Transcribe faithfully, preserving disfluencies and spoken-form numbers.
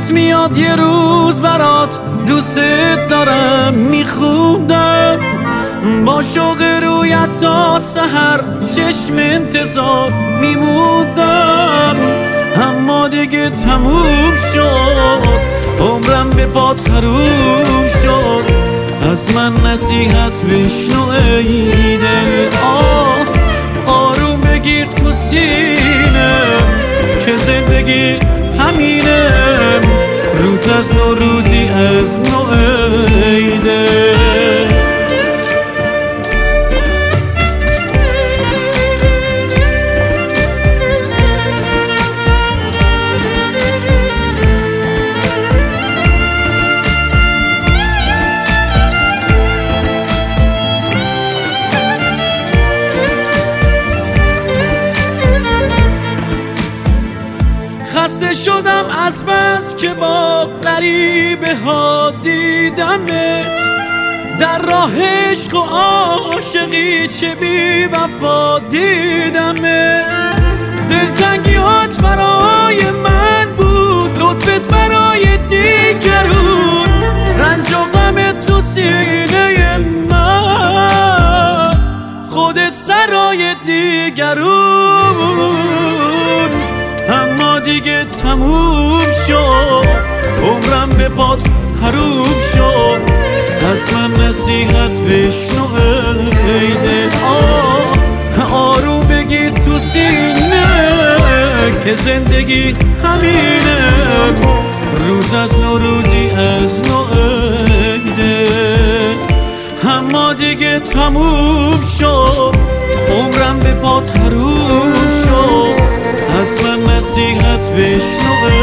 یادت میاد یه روز برات دوست دارم میخوندم، با شوق رویت تا سحر چشم انتظار میموندم. اما دیگه تموم شد، عمرم به پات حروم شد. از من نصیحت بشنو ای دل، آه آروم بگیر تو سینم که زندگی همینم. روز از نو روزی از نو ای دل. خسته شدم از بس که با غریبه ها دیدمت، در راه عشق و عاشقی چه بی وفا دیدمت. دلتنگیات برای من بود، لطفت برای دیگرون، رنج و غمت تو سینه من، خودت سرای دیگرون. اما دیگه تموم شد، عمرم به پات حروم شد. از من نصیحت بشنو ای دل، آه آروم بگیر تو سینه که زندگی همینه. روز از نو روزی از نو ای دل. اما دیگه تموم شد، عمرم به پات حروم شد. از من نصیحت بشنو